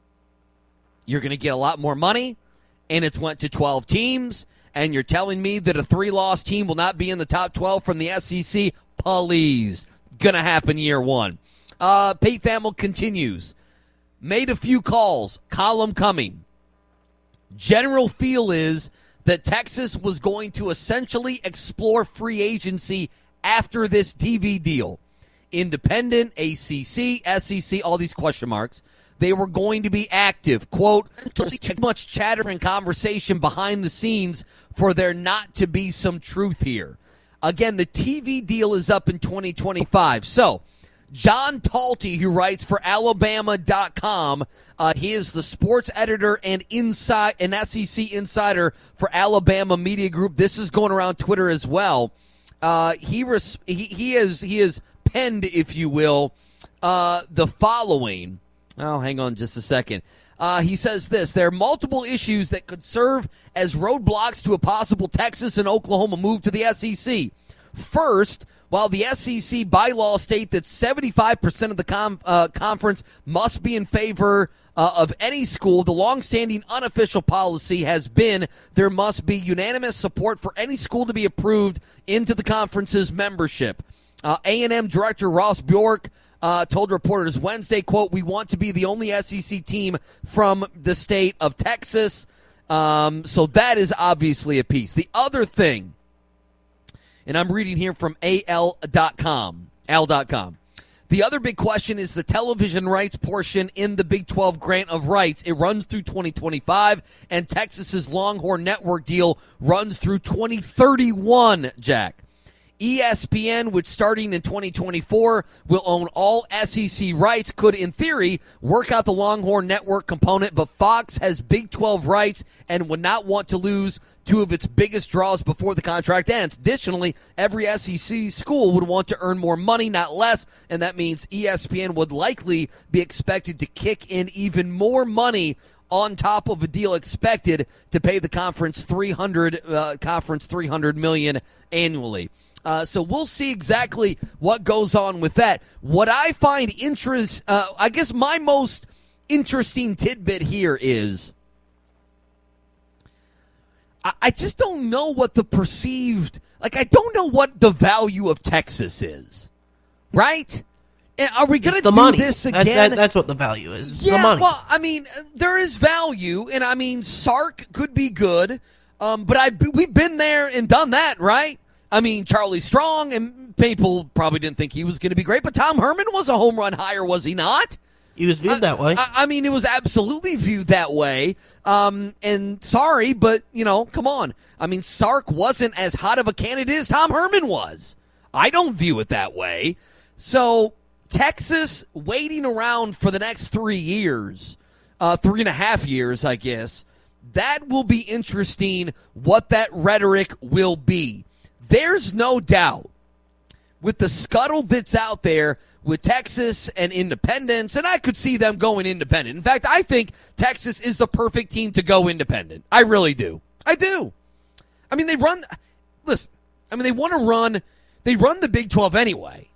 You're going to get a lot more money, and it's went to twelve teams, and you're telling me that a three-loss team will not be in the top twelve from the S E C? Please. Going to happen year one. Uh, Pete Thamel continues. Made a few calls. Column coming. General feel is that Texas was going to essentially explore free agency after this T V deal. Independent, A C C, S E C, all these question marks. They were going to be active. Quote, too much chatter and conversation behind the scenes for there not to be some truth here. Again, the T V deal is up in twenty twenty-five. So, John Talty, who writes for Alabama dot com, uh, he is the sports editor and inside an S E C insider for Alabama Media Group. This is going around Twitter as well. Uh, he, res- he he is he is penned, if you will, uh, the following. Oh, hang on just a second. Uh, he says this: there are multiple issues that could serve as roadblocks to a possible Texas and Oklahoma move to the S E C. First, while the S E C bylaws state that seventy-five percent of the com- uh, conference must be in favor uh, of any school, the longstanding unofficial policy has been there must be unanimous support for any school to be approved into the conference's membership. Uh, A and M director Ross Bjork uh, told reporters Wednesday, quote, we want to be the only S E C team from the state of Texas. Um, so that is obviously a piece. The other thing, and I'm reading here from A L dot com, Al dot com. The other big question is the television rights portion in the Big twelve grant of rights. It runs through twenty twenty-five, and Texas's Longhorn Network deal runs through twenty thirty-one, Jack. E S P N, which starting in twenty twenty-four will own all S E C rights, could, in theory, work out the Longhorn Network component, but Fox has Big twelve rights and would not want to lose two of its biggest draws before the contract ends. Additionally, every S E C school would want to earn more money, not less, and that means E S P N would likely be expected to kick in even more money on top of a deal expected to pay the conference three hundred uh, conference three hundred million dollars annually. Uh, so we'll see exactly what goes on with that. What I find interest, uh, I guess my most interesting tidbit here is I, I just don't know what the perceived, like I don't know what the value of Texas is, right? And are we going to do money. this again? That, that, that's what the value is. It's yeah, the money. well, I mean, there is value, and I mean, Sark could be good, um, but I we've been there and done that, right? I mean, Charlie Strong, and people probably didn't think he was going to be great, but Tom Herman was a home run hire, was he not? He was viewed I, that way. I, I mean, it was absolutely viewed that way. Um, and sorry, but, you know, come on. I mean, Sark wasn't as hot of a candidate as Tom Herman was. I don't view it that way. So, Texas waiting around for the next three years, uh, three and a half years, I guess, that will be interesting what that rhetoric will be. There's no doubt with the scuttle that's out there with Texas and independents, and I could see them going independent. In fact, I think Texas is the perfect team to go independent. I really do. I do. I mean, they run – listen, I mean, they want to run – they run the Big twelve anyway.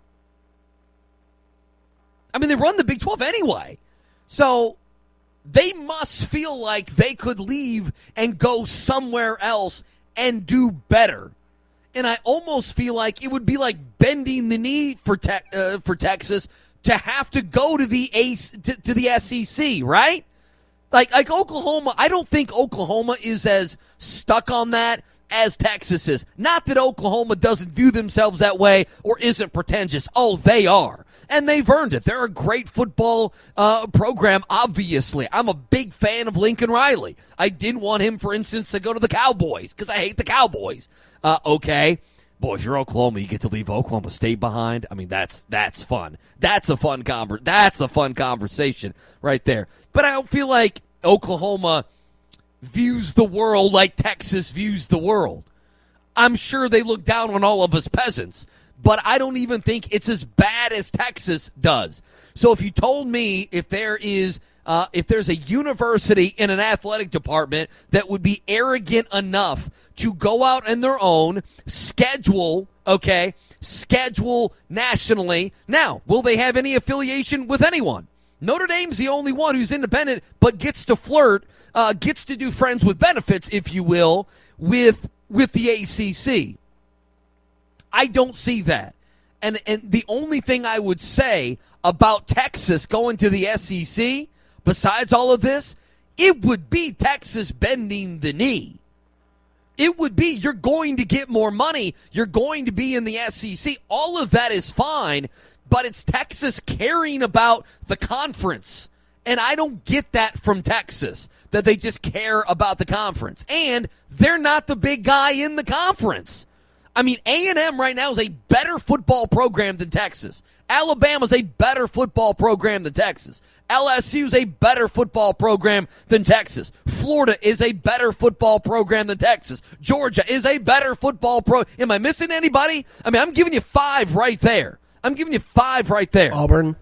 I mean, they run the Big twelve anyway. So they must feel like they could leave and go somewhere else and do better. And I almost feel like it would be like bending the knee for te- uh, for Texas to have to go to the Ace to, to the S E C, right? Like like Oklahoma, I don't think Oklahoma is as stuck on that as Texas is. Not that Oklahoma doesn't view themselves that way or isn't pretentious. Oh, they are. And they've earned it. They're a great football uh, program, obviously. I'm a big fan of Lincoln Riley. I didn't want him, for instance, to go to the Cowboys because I hate the Cowboys. Uh, okay. Boy, if you're Oklahoma, you get to leave Oklahoma State behind. I mean, that's that's fun. That's a fun conver- That's a fun conversation right there. But I don't feel like Oklahoma views the world like Texas views the world. I'm sure they look down on all of us peasants, but I don't even think it's as bad as Texas does. So if you told me if there is uh, if there's a university in an athletic department that would be arrogant enough to go out on their own, schedule, okay, schedule nationally. Now, will they have any affiliation with anyone? Notre Dame's the only one who's independent but gets to flirt, uh, gets to do friends with benefits, if you will, with with the A C C. I don't see that. And and the only thing I would say about Texas going to the S E C, besides all of this, it would be Texas bending the knee. It would be you're going to get more money. You're going to be in the S E C. All of that is fine, but it's Texas caring about the conference. And I don't get that from Texas, that they just care about the conference. And they're not the big guy in the conference. I mean, A and M right now is a better football program than Texas. Alabama's a better football program than Texas. L S U is a better football program than Texas. Florida is a better football program than Texas. Georgia is a better football pro. Am I missing anybody? I mean, I'm giving you five right there. I'm giving you five right there. Auburn.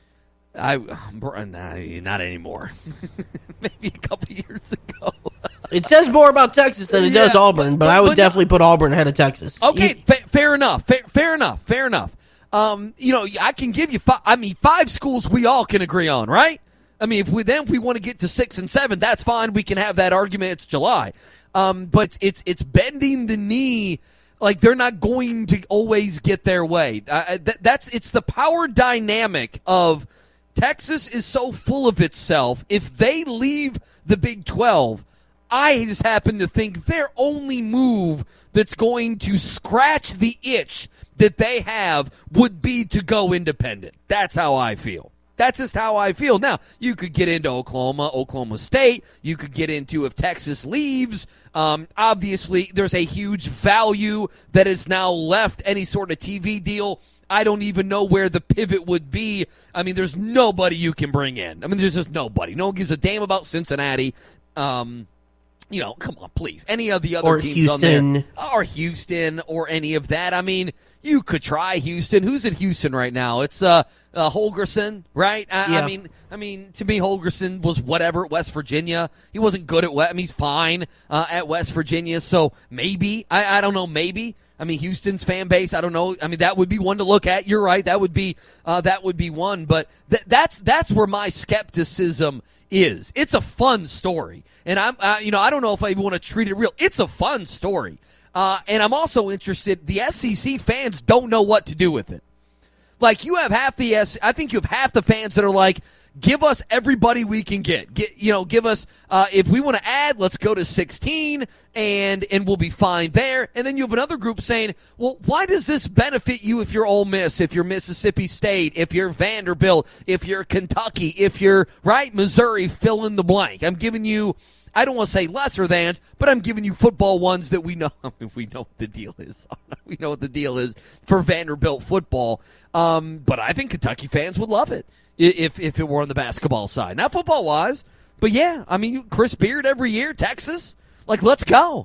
I nah, not anymore. Maybe a couple years ago. It says more about Texas than it Yeah, does Auburn, but, but- I would but- definitely put Auburn ahead of Texas. Okay, E- fa- fair enough. Fair, fair enough. Fair enough. Um, you know, I can give you five. I mean, five schools we all can agree on, right? I mean, if we then if we want to get to six and seven, that's fine. We can have that argument. It's July, um, but it's it's bending the knee. Like they're not going to always get their way. Uh, th- that's it's the power dynamic of Texas is so full of itself. If they leave the Big twelve, I just happen to think their only move that's going to scratch the itch that they have would be to go independent. That's how I feel. That's just how I feel. Now, you could get into Oklahoma, Oklahoma State. You could get into if Texas leaves. Um, obviously, there's a huge value that is now left any sort of T V deal. I don't even know where the pivot would be. I mean, there's nobody you can bring in. I mean, there's just nobody. No one gives a damn about Cincinnati. Um, you know, come on, please. Any of the other Or teams Houston. on there. Or Houston or any of that. I mean, you could try Houston. Who's at Houston right now? It's uh, uh Holgerson, right? I, Yeah. I mean, I mean, to me, Holgerson was whatever at West Virginia. He wasn't good at West. I mean, he's fine uh, at West Virginia. So maybe I, I don't know. Maybe I mean Houston's fan base. I don't know. I mean, that would be one to look at. You're right. That would be uh, that would be one. But th- that's that's where my skepticism is. It's a fun story, and I'm uh, you know I don't know if I even want to treat it real. It's a fun story. Uh, and I'm also interested, the S E C fans don't know what to do with it. Like, you have half the S, I think you have half the fans that are like, give us everybody we can get. Get you know, give us, uh, if we want to add, let's go to sixteen, and and we'll be fine there. And then you have another group saying, well, why does this benefit you if you're Ole Miss, if you're Mississippi State, if you're Vanderbilt, if you're Kentucky, if you're, right, Missouri, fill in the blank. I'm giving you, I don't want to say lesser than, but I'm giving you football ones that we know. I mean, we know what the deal is. We know what the deal is for Vanderbilt football. Um, but I think Kentucky fans would love it if if it were on the basketball side, not football wise. But yeah, I mean, Chris Beard every year, Texas, like let's go.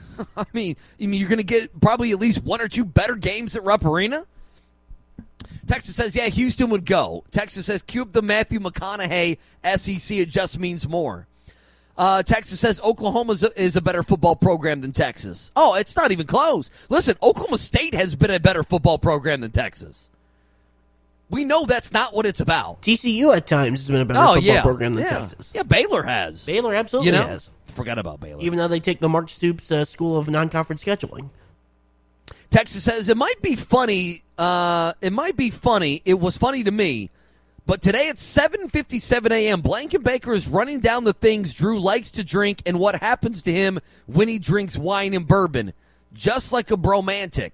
I mean, I mean, you're going to get probably at least one or two better games at Rupp Arena. Texas says, yeah, Houston would go. Texas says, cue up the Matthew McConaughey S E C. It just means more. Uh, Texas says Oklahoma is a, is a better football program than Texas. Oh, it's not even close. Listen, Oklahoma State has been a better football program than Texas. We know that's not what it's about. T C U at times has been a better Oh, football yeah. program than Yeah. Texas. Yeah, Baylor has. Baylor absolutely You know? has. Forgot about Baylor. Even though they take the Mark Stoops uh, School of Non-Conference Scheduling. Texas says it might be funny. Uh, it might be funny. It was funny to me. But today at seven fifty-seven a.m., Blankenbaker is running down the things Drew likes to drink and what happens to him when he drinks wine and bourbon, just like a bromantic.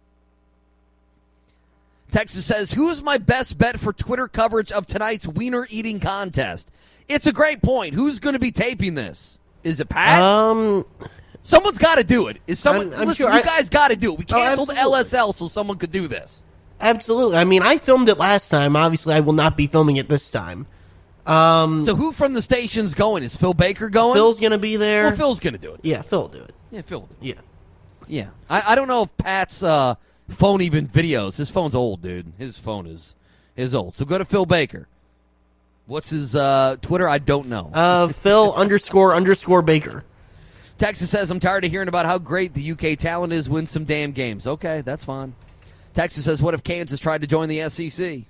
Texas says, who is my best bet for Twitter coverage of tonight's wiener eating contest? It's a great point. Who's going to be taping this? Is it Pat? Um, Someone's got to do it. Is someone? I'm- I'm listen, sure you I- guys got to do it. We Oh, canceled absolutely. L S L so someone could do this. Absolutely. I mean, I filmed it last time. Obviously, I will not be filming it this time. Um, So who from the station's going? Is Phil Baker going? Phil's going to be there. Well, Phil's going to do it. Yeah, Phil will do it. Yeah, Phil. Will do it. Yeah. Yeah. I, I don't know if Pat's uh, phone even videos. His phone's old, dude. His phone is is old. So go to Phil Baker. What's his uh, Twitter? I don't know. Uh, Phil underscore underscore Baker. Texas says, I'm tired of hearing about how great the U K talent is. Win some damn games. Okay, that's fine. Texas says, what if Kansas tried to join the S E C?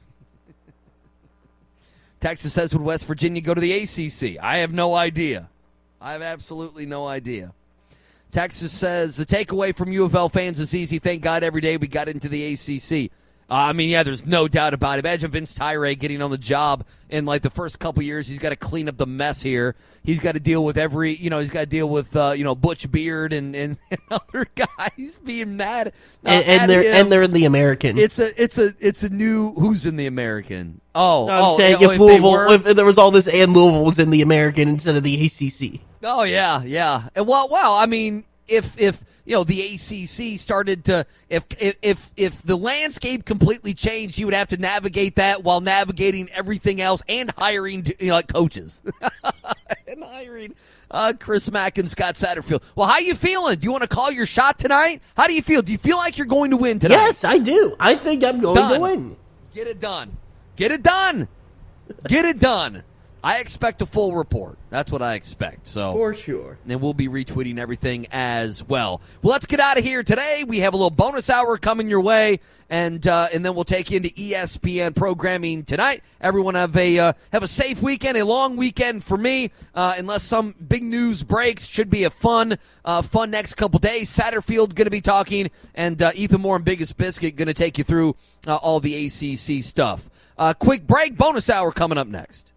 Texas says, would West Virginia go to the A C C? I have no idea. I have absolutely no idea. Texas says, the takeaway from U of L fans is easy. Thank God every day we got into the A C C. Uh, I mean, yeah, there's no doubt about it. Imagine Vince Tyra getting on the job in like the first couple years. He's got to clean up the mess here. He's got to deal with every, you know, he's got to deal with, uh, you know, Butch Beard and, and, and other guys being mad. Uh, and, and they're him. and they're in the American. It's a it's a it's a new who's in the American. Oh, No, I'm oh, saying oh, if if Louisville, they were- if there was all this, and Louisville was in the American instead of the A C C. Oh yeah, yeah. And well, well, I mean, if if you know the A C C started to, if if if if the landscape completely changed, you would have to navigate that while navigating everything else and hiring, you know, like coaches and hiring uh, Chris Mack and Scott Satterfield. Well, how you feeling? Do you want to call your shot tonight? How do you feel? Do you feel like you're going to win tonight? Yes, I do. I think I'm going Done. to win. Get it done. Get it done. Get it done. I expect a full report. That's what I expect. So For sure. And we'll be retweeting everything as well. Well, let's get out of here today. We have a little bonus hour coming your way, and uh, and then we'll take you into E S P N programming tonight. Everyone have a uh, have a safe weekend, a long weekend for me, uh, unless some big news breaks. Should be a fun uh, fun next couple days. Satterfield going to be talking, and uh, Ethan Moore and Biggest Biscuit going to take you through uh, all the A C C stuff. Uh, quick break. Bonus hour coming up next.